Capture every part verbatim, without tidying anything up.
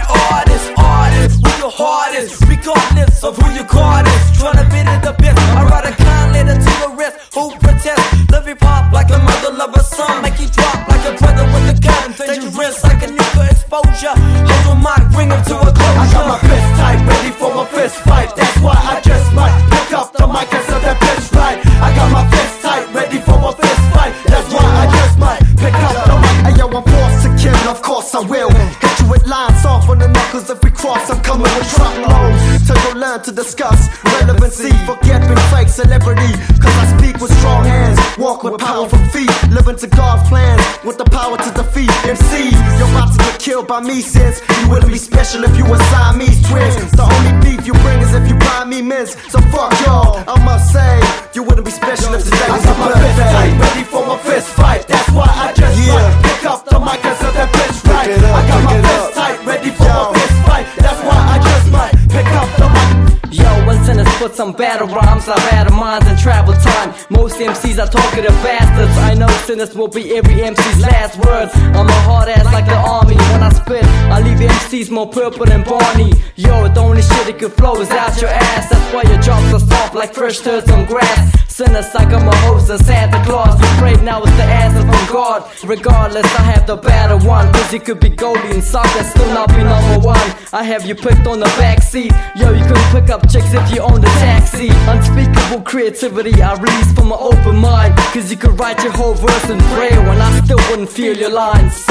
artist, artist with your heart is, regardless of who your card is. Tryna be the best, I write a kind letter to the rest who protest. Love hip hop like a mother love a son, make you drop like a brother with a gun. Dangerous like a nuclear exposure. Hold a mic, bring him to a closure. I got my fist tight, ready for my fist fight. That's why I just might pick up the mic and set that bitch right. I got my fist tight, ready for my fist fight. That's why I just might pick up the mic. Hey yo, I'm forced to kill, of course I will. Hit you with lines off on the knuckles. If we cross, I'm coming with truckloads. Till you learn to discuss relevancy. Forget being fake celebrity, cause I speak with strong hands, walk with powerful feet, living to God's plans with the power to defeat M Cs. You're about to get killed by me, since you wouldn't be special if you were Siamese twins. The only beef you bring is if you buy me mints. So fuck y'all, I must say, you wouldn't be special if today was a birthday. I got my fist tight, ready for my fist fight. That's why I just yeah. might pick up the mic and set that bitch right. I got my fist tight, ready for Yo. my fist fight. That's why I just might pick up the mic. Yo, one sentence put some battle rhymes. I've had minds and travel time. Most M Cs are talkative bastards. I know sinners will be every M C's last words. I'm a hard ass like the army. When I spit, I leave M Cs more purple than Barney. Yo, the only shit that could flow is out your ass. That's why your drops are soft like fresh turds on grass. Sinners like I'm a host and Santa Claus. You pray now it's the answer from God. Regardless, I have the battle one. Cause you could be goalie and soccer, still not be number one. I have you picked on the backseat. Yo, you couldn't pick up chicks if you own the taxi. Unspeakable creativity I release from an open mind. Cause you could write your whole verse in braille and I still wouldn't feel your lines.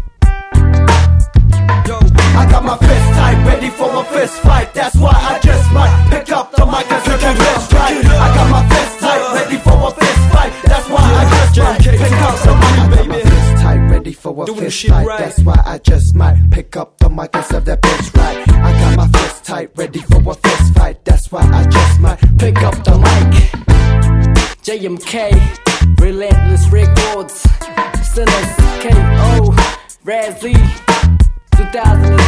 Yo, I got my fist tight, ready for my fist fight. That's why I just might pick up the mic and set that bitch right. I got my fist tight, ready for my fist fight. That's why I just might pick up the mic. I got my fist tight, ready for a fist fight. That's why I just might pick up the mic and set that bitch right. I got my fist tight, ready for a fist fight. That's why I just might pick up the mic. J M K, Relentless Records, Sinners, K O, Razzie, two thousand